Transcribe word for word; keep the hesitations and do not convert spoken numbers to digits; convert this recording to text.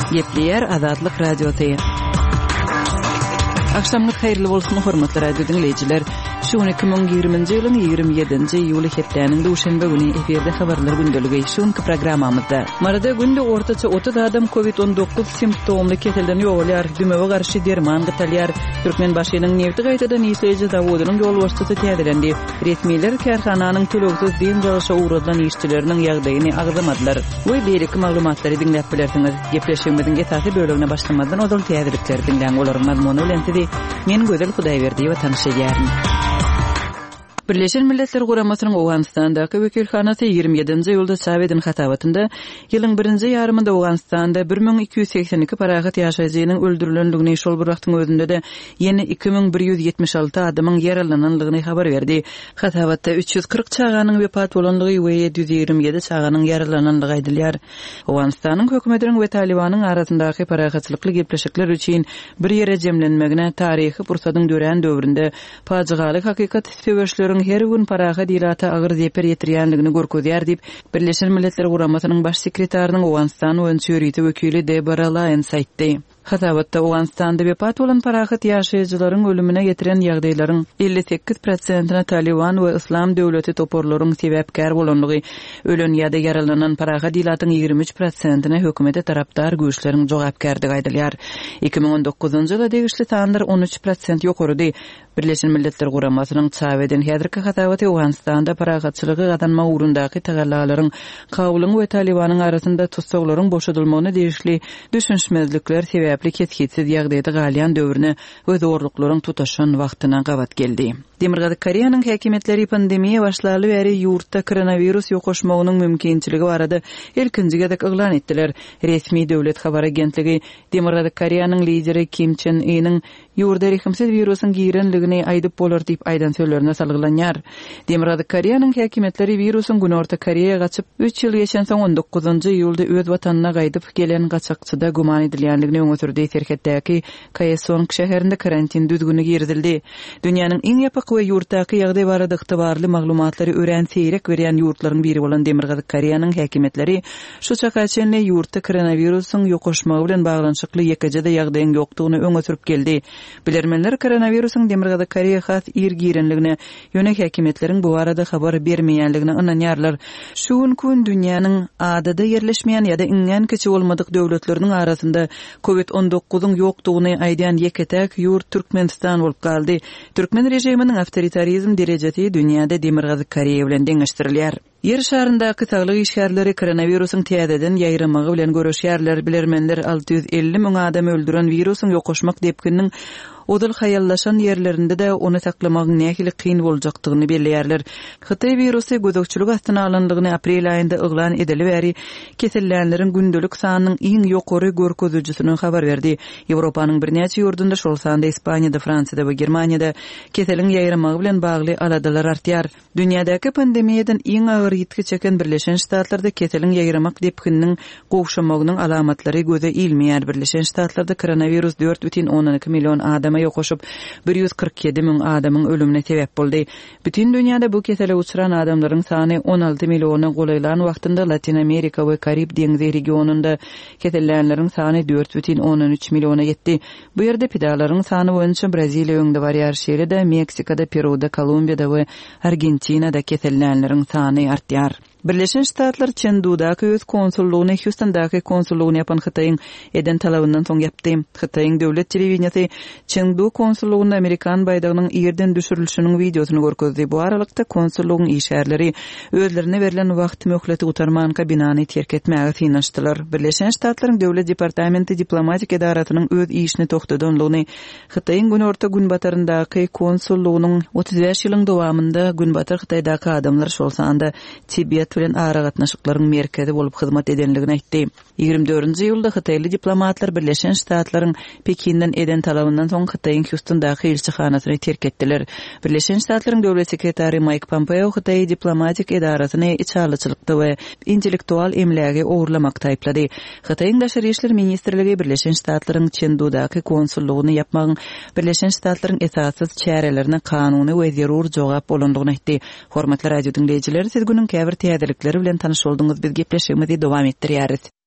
Gepleyer Azadlyk Radiosu. Akşamlyk hayrly bolsun hormatly radio dinleyijiler. Şu iki ming ýygrimiňji ýylyň ýygrimi ýedinji iýuly hepdäniň duşanbe güni eferde habarlar gündöligi şuňky programmamyzda. Marada günde ortaça otuz adam covid on dokuz simptomly keselden ýogalýar, dümewe garşy derman gytalýar. Türkmenbaşynyň Newti gaýtadan ýetlejä zawodynyň ýol başçysy täzelendi. Resmiler karhananyň tölegsiz diň jagyşa uğradan işçileriniň ýagdaýyny agzamadylar. Bu beýleki maglumatlary dinläp bilersiňiz. Gepleşigimiziň esasy bölümine başlamadan ozal täzelikler dinläň bolar mazmuny bilen sizi men Gözel Hudaýberdi we tanışýaryn. Birleşen Milletler Guramasynyň Awganistandaky wekilhanasy ýygrimi ýedinji ýylda çap eden hatabatynda ýylyň birinji ýarymynda Awganistanda bir ming iki ýüz seksen iki paragat ýaşaýjynyň öldürilenligini şol bir wagtyň özünde de ýene iki ming bir ýüz ýetmiş alty adamyň ýaralananlygyny habar berdi. Hatabatda üç ýüz kırk çaganyň wepat bolanlygy we ýedi ýüz ýygrimi ýedi çaganyň ýaralananlygy aýdylýar. Awganistanyň hökümetiniň we Talibanyň arasyndaky paragatçylykly gepleşikler üçin bir ýere jemlenmegine taryhy pursatyň dören döwründe pajygaly hakykat söwüşleri her gün paraga dilata agyr zeper ýetirýänligini görkezýär diýip Birleşen Milletler Guramasynyň baş sekretarynyň Awganistan öňçürýeti wekili Deborah Lyons aýtdy. Hatabatda Awganistanda wepat bolan paragat ýaşaýjylaryň ölümine getiren ýagdaýlaryň elli sekiz prosentyna Taliban we Islam döwleti toporlaryň sebäpkär bolanlygy, ölen ýa-da yaralanan paragat dilatyň ýygrimi üç prosentyna hökümete tarapdar güýçleriň jogapkärligi aýdylýar. iki ming on dokuzunjy ýylda degişli sanlar on üç prosent ýokarydy. Birleşen Milletler Guramasynyň çap eden häzirki hatabaty Awganistanda paragatçylygy gadanma ugrundaky tagallalaryň kabulun we Talibanyň arasynda tutsaklaryň boşadylmagyna degişli düşünşmezlikler sebäpli ketkitsiz ýagdaýda galýan döwrüne we zorluklaryň tutaşan wagtyna gabat geldi. Demirgazyk Koreýanyň häkimetleri pandemiýa başlaly bäri ýurtda koronavirus ýokaşmagynyň mümkinçiligi barada ilkinji gezek eglan etdiler. Resmi döwlet habar agentligi Demirgazyk Koreýanyň lideri Kim Chen In'ň ýurda rehimsiz virusyň girenligini aýdyp bolar diýip aýdan söýlerine salgylanyar. Demirgazyk Koreýanyň häkimetleri virusyň Günorta Koreýaga gaçyp üç ýyl geçen soň on dokuzunjy ýylda öz watanyna gaýdyp gelen gaçakçyda guman edilýänligini öňe sürdi. Serhetdäki Kaesong şäherinde karantin düzgüni girdildi. Dünýäniň iň ýapyk we ýurtdaky ýagdaý barada ygtybarly maglumatlary ören seýrek berýän ýurtlaryň biri bolan Demirgazyk Koreýanyň häkimetleri şu çaka çenli ýurtda koronavirusyň ýokaşmagy bilen baglanşykly ýekejede ýagdaýyň ýokdugyny öňe sürüp geldi. Bilermenler koronavirusyň Demirgazyk Koreýa has ir girenligine ýöne häkimetleriň bu arada habar bermeýänligini ananýarlar. Şu gün dünýäniň adada ýerleşmeýän ýa-da iňen kiçi bolmadyk döwletleriniň arasynda covid on dokuzyň ýokdugyny aýdýan ýeketäk ýurt Türkmenistan bolup galdy. Türkmen rejiminiň awtoritarizm derejesi dünýäde Demirgazyk Koreýa bilen deňeşdirilýär. Yer şaryndaky saglyk işgärleri koronavirusyň täzeden ýaýramagy bilen görüşýärler. Bilermenler alty ýüz elli miň adam öldüren virusyň ýokaşmak depkiniň odul hayallaşan yerlerinde de onu saklamak nähili kyn boljakdygyny belleýärler. Xitay virusy gözükçülük astyna alanlygyny aprel aýynda eglan edildi bäri kesellänleriň gündelik sanynyň iň ýokary görkezüjüsini habar berdi. Ýewropanyň birnäçe ýurdunda şol sanda Ispaniýada, Fransiýada we Germaniýada keseliň ýaýramagy bilen bagly aladalar artýar. Dünýädäki pandemiýadan iň agyr ýetki çeken Birleşen Ştatlarda keseliň ýaýramak depkiniň gowşamagynyň alamatlary göze ilmeýär. Birleşen Ştatlarda koronavirus dört бүтүн ондон эки million adam ýokaşyp bir ýüz kırk ýedi miň adamyň ölümine sebäp boldy. Bütün dünýäde bu kesele uçuran adamlaryň sany on alty milliony golaylan wagtynda Latin Amerika we Karib deňzi regionunda kesellänleriň sany dört бүтүn ондон üç milliona ýetdi. Bu ýerde pidalaryň sany boýunça Braziliýa öňde barýar şeýlede, Meksikada, Peruda, Kolumbiýada we Argentinada kesellänleriň sany artýar. Birleşen Ştatlar Çendu'daky öz konsullugyny Houston'daky konsullugyny yapan Xitayň eden talabyndan soň yapdy. Xitayň döwlet telewizionasy Çendu konsullugyny Amerikan baýdagynyň ýerden düşürilişiniň videosunu görkezdi. Bu aralykda konsullugyň işgärleri özlerine berilen wagt möhleti utarmanka binany terk etmäge synaşdylar. Birleşen Ştatlaryň döwlet departamenti diplomatik edaratynyň öz işini toktadanlygyny Xitayň Günorta Günbataryndaky konsullugynyň otuz beş ýylyň dowamında Günbatar Xitaydaky adamlar şol sanda Tibet bilen ara gatnaşyklaryň merkezi bolup hyzmat edenligini aýtdy. ýygrimi dördünji ýylda Xitayly diplomatlar Birleşen Ştatlaryň Pekinden eden talabyndan soň Xitayň Houston'daky elçihanasyny terk etdiler. Birleşen Ştatlaryň döwlet sekretary Mike Pompeo Xitay diplomatik edarasyny içarlyçylykda we intellektual emläge ogurlamakda aýplady. Xitayň daşary işler ministrligi Birleşen Ştatlaryň Çendu'daky konsullugyny yapmagyň Birleşen Ştatlaryň esassyz çärelerini kanuny we zerur jogap bolandygyny aýtdy. Hormatly radio dinleyijiler, siz günüň käbir täzelikleri bilen tanyş boldunuz. Biz gepleşigimizi dowam etdirýäris.